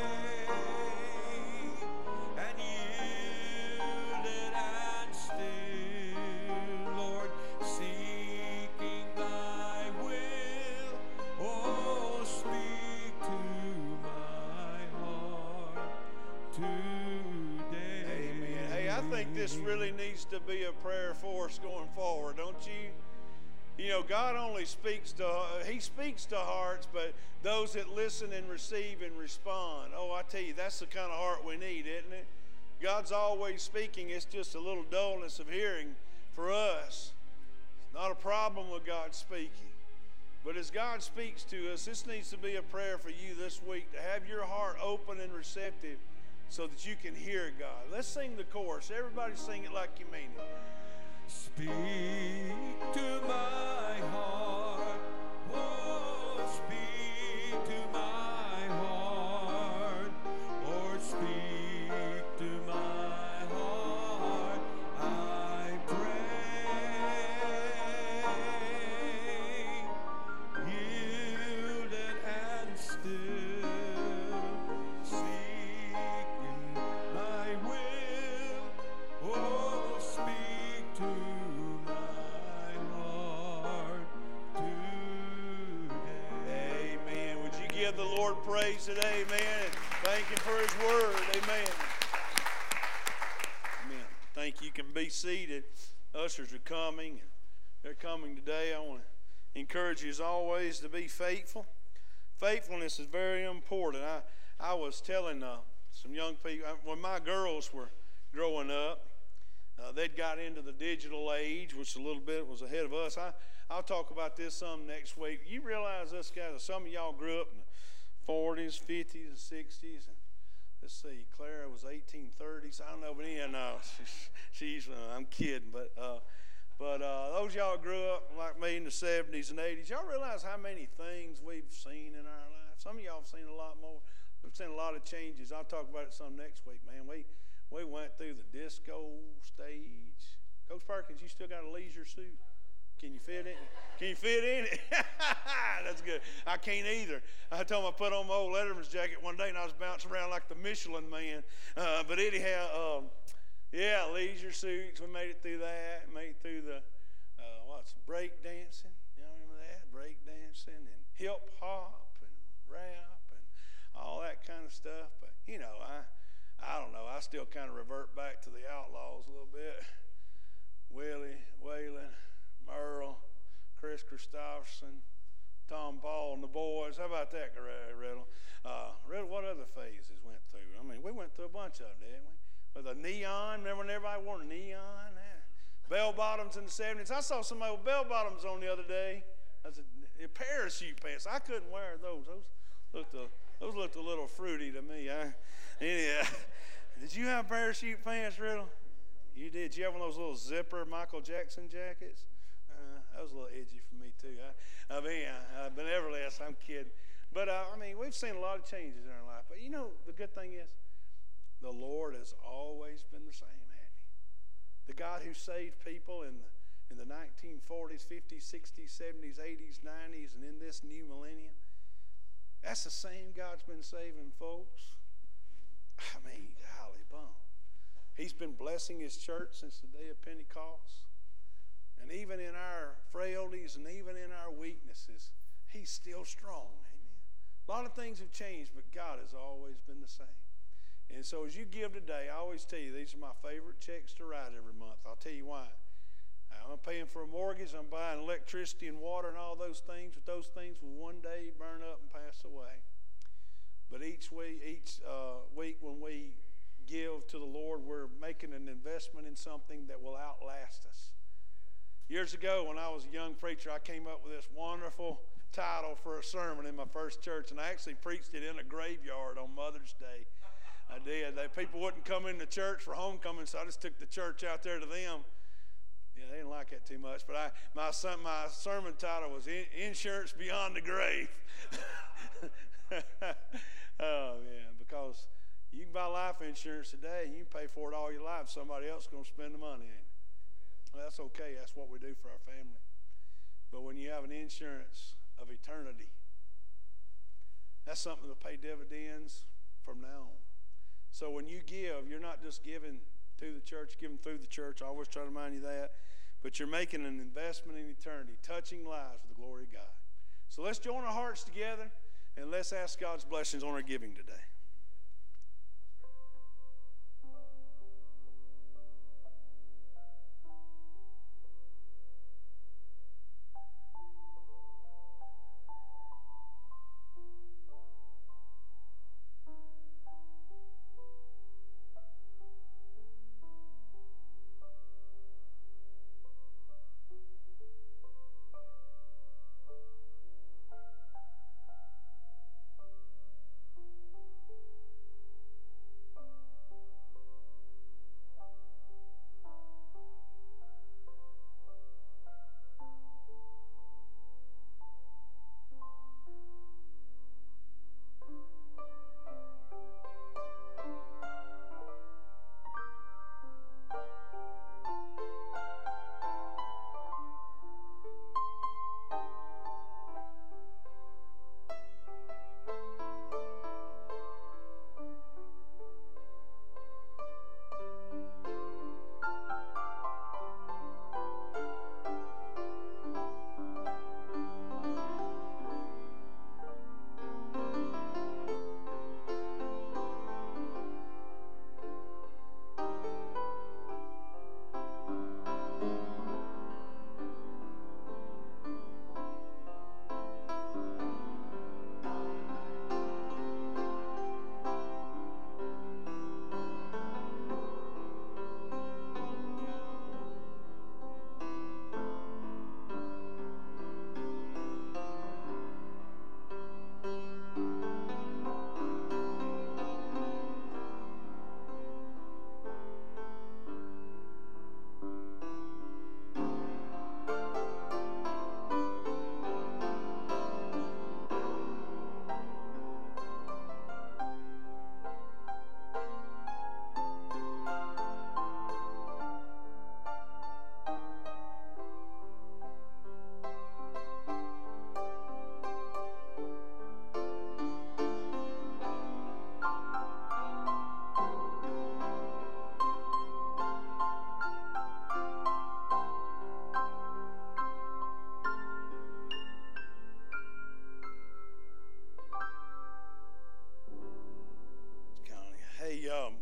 Speaker 2: and yielded and still, Lord, seeking thy will, oh, speak to my heart today.
Speaker 1: Amen. Hey, I think this really needs to be a prayer for us going forward, don't you? You know, God only speaks to, He speaks to hearts, but those that listen and receive and respond. Oh, I tell you, that's the kind of heart we need, isn't it? God's always speaking. It's just a little dullness of hearing for us. It's not a problem with God speaking. But as God speaks to us, this needs to be a prayer for you this week, to have your heart open and receptive so that you can hear God. Let's sing the chorus. Everybody sing it like you mean it.
Speaker 2: Speak to my heart, oh, speak to my heart, Lord, speak to my heart, I pray, yielded and still, seeking thy will, oh, speak to my heart today.
Speaker 1: praise it. Amen. And thank Him for His word. Amen. Amen. Thank you. You can be seated. Ushers are coming. They're coming today. I want to encourage you as always to be faithful. Faithfulness is very important. I, I was telling uh, some young people, when my girls were growing up, uh, they'd got into the digital age, which a little bit was ahead of us. I, I'll talk about this some next week. You realize this, guys, some of y'all grew up in the forties, fifties, and sixties. And let's see, Clara was eighteen thirties. I don't know, but yeah, no, she's, she's uh, I'm kidding, but uh, but uh, those y'all grew up like me in the seventies and eighties. Y'all realize how many things we've seen in our life? Some of y'all have seen a lot more. We've seen a lot of changes. I'll talk about it some next week, man. We we went through the disco stage. Coach Perkins, you still got a leisure suit? Can you fit in it? Can you fit in it? That's good. I can't either. I told him I put on my old Letterman's jacket one day and I was bouncing around like the Michelin man. Uh, but anyhow, um, yeah, leisure suits. We made it through that. Made it through the, uh, what's break dancing. You know, remember that? Break dancing and hip hop and rap and all that kind of stuff. But, you know, I, I don't know. I still kind of revert back to the outlaws a little bit. Willie, Waylon, Merle, Chris Christopherson, Tom Paul, and the boys. How about that, Riddle? Uh, Riddle, what other phases went through? I mean, we went through a bunch of them, didn't we? With a neon. Remember when everybody wore a neon? Bell bottoms in the seventies. I saw somebody with bell bottoms on the other day. That's a, a parachute pants. I couldn't wear those. Those looked a, those looked a little fruity to me. I, yeah. Did you have parachute pants, Riddle? You did. Did you have one of those little zipper Michael Jackson jackets? Uh, that was a little edgy for me, too. I, I mean, uh, but nevertheless, I'm kidding. But, uh, I mean, we've seen a lot of changes in our life. But, you know, the good thing is, the Lord has always been the same, hasn't He? The God who saved people in the, in the nineteen forties, fifties, sixties, seventies, eighties, nineties, and in this new millennium, that's the same God's been saving folks. I mean, golly bum. He's been blessing His church since the day of Pentecost. And even in our frailties and even in our weaknesses, He's still strong. Amen. A lot of things have changed, but God has always been the same. And so as you give today, I always tell you, these are my favorite checks to write every month. I'll tell you why. I'm paying for a mortgage. I'm buying electricity and water and all those things. But those things will one day burn up and pass away. But each week, each uh, week when we give to the Lord, we're making an investment in something that will outlast us. Years ago, when I was a young preacher, I came up with this wonderful title for a sermon in my first church, and I actually preached it in a graveyard on Mother's Day. I did. They, people wouldn't come into church for homecoming, so I just took the church out there to them. Yeah, they didn't like that too much, but I my son, my sermon title was Insurance Beyond the Grave. Oh, yeah, because you can buy life insurance today, and you can pay for it all your life. Somebody else is going to spend the money, ain't it? Well, that's okay. That's what we do for our family. But when you have an insurance of eternity, that's something to pay dividends from now on. So when you give, you're not just giving to the church, giving through the church. I always try to remind you that. But you're making an investment in eternity, touching lives for the glory of God. So let's join our hearts together, and let's ask God's blessings on our giving today.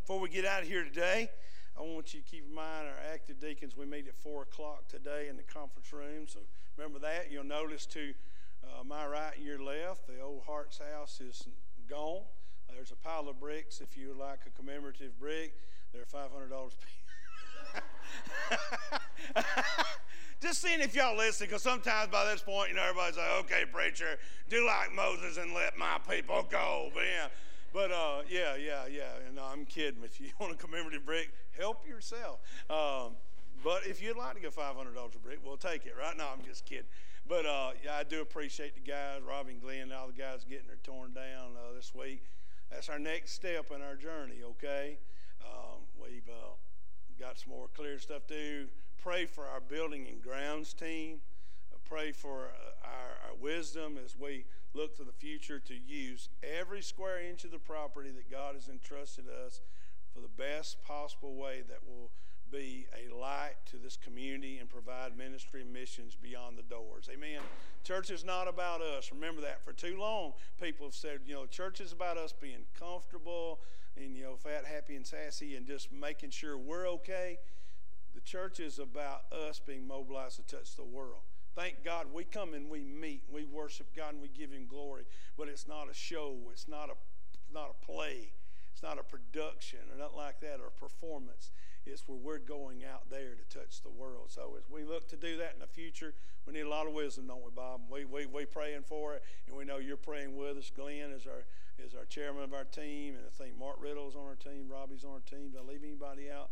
Speaker 1: before we get out of here today, I want you to keep in mind our active deacons. We meet at four o'clock today in the conference room. So remember that. You'll notice to uh, my right and your left, the old Hart's house is gone. Uh, there's a pile of bricks. If you would like a commemorative brick, they're five hundred dollars a piece. Just seeing if y'all listen, because sometimes by this point, you know, everybody's like, okay, preacher, do like Moses and let my people go. But yeah, but, uh, yeah, yeah, yeah. And no, I'm kidding. If you want a commemorative brick, help yourself. Um, but if you'd like to get five hundred dollars a brick, we'll take it, right? No, I'm just kidding. But, uh, yeah, I do appreciate the guys, Robbie and Glenn, and all the guys getting their torn down uh, this week. That's our next step in our journey, okay? Um, we've uh, got some more clear stuff to do. Pray for our building and grounds team. Uh, pray for uh, our, our wisdom as we look to the future to use every square inch of the property that God has entrusted us for the best possible way that will be a light to this community and provide ministry and missions beyond the doors. Amen. Church is not about us. Remember that. For too long, people have said, you know, church is about us being comfortable and, you know, fat, happy, and sassy and just making sure we're okay. The church is about us being mobilized to touch the world. Thank God we come and we meet, we worship God and we give Him glory. But it's not a show. It's not a, not a play. It's not a production or nothing like that or a performance. It's where we're going out there to touch the world. So as we look to do that in the future, we need a lot of wisdom, don't we, Bob? We we we praying for it, and we know you're praying with us. Glenn is our is our chairman of our team, and I think Mark Riddle's on our team. Robbie's on our team. Did I leave anybody out?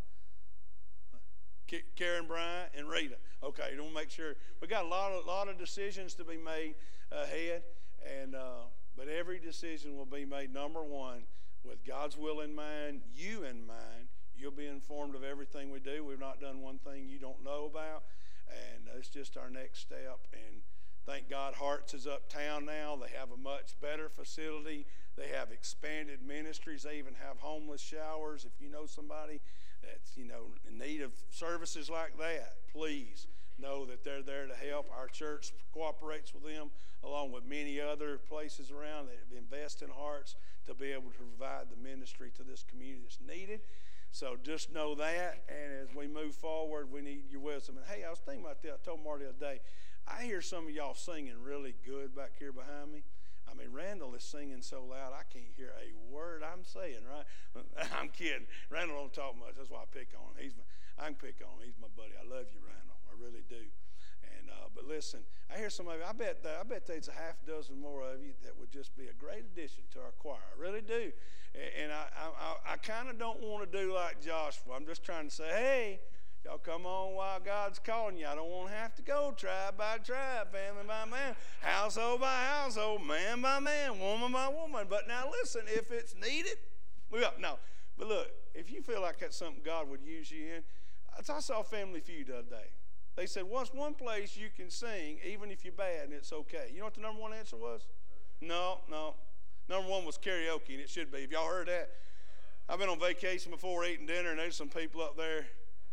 Speaker 1: Karen Bryant and Rita. Okay, you don't make sure. We got a lot of lot of decisions to be made ahead, and uh, but every decision will be made, number one, with God's will in mind, you in mind. You'll be informed of everything we do. We've not done one thing you don't know about, and it's just our next step. And thank God Hearts is uptown now. They have a much better facility. They have expanded ministries. They even have homeless showers. If you know somebody that's, you know, in need of services like that, please know that they're there to help. Our church cooperates with them along with many other places around that invest in Hearts to be able to provide the ministry to this community that's needed. So just know that, and as we move forward, we need your wisdom. And hey, I was thinking about that. I told Marty the other day, I hear some of y'all singing really good back here behind me. I mean, Randall is singing so loud, I can't hear a word I'm saying, right? I'm kidding. Randall don't talk much. That's why I pick on him. He's my, I can pick on him. He's my buddy. I love you, Randall. I really do. And uh, but listen, I hear some of you. I bet I bet there's a half dozen more of you that would just be a great addition to our choir. I really do. And I I, I kind of don't want to do like Joshua. I'm just trying to say, hey, y'all come on while God's calling you. I don't want to have to go tribe by tribe, family by man, household by household, man by man, woman by woman. But now listen, if it's needed, we got no. But look, if you feel like that's something God would use you in, I saw Family Feud the other day. They said, what's one place you can sing even if you're bad and it's okay? You know what the number one answer was? No, no. Number one was karaoke, and it should be. Have y'all heard that? I've been on vacation before eating dinner, and there's some people up there.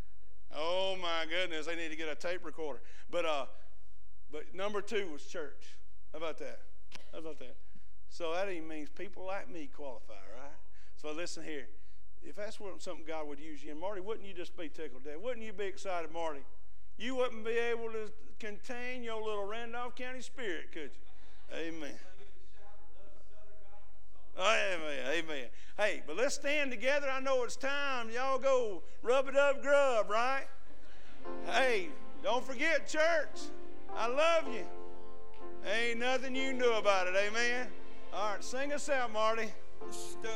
Speaker 1: Oh, my goodness, they need to get a tape recorder. But uh, but number two was church. How about that? How about that? So that even means people like me qualify, right? So listen here. If that's what something God would use you in, Marty, wouldn't you just be tickled there? Wouldn't you be excited, Marty? You wouldn't be able to contain your little Randolph County spirit, could you? Amen. Oh, amen, amen. Hey, but let's stand together. I know it's time. Y'all go rub it up grub, right? Hey, don't forget church. I love you. Ain't nothing you can do about it, amen? All right, sing us out, Marty.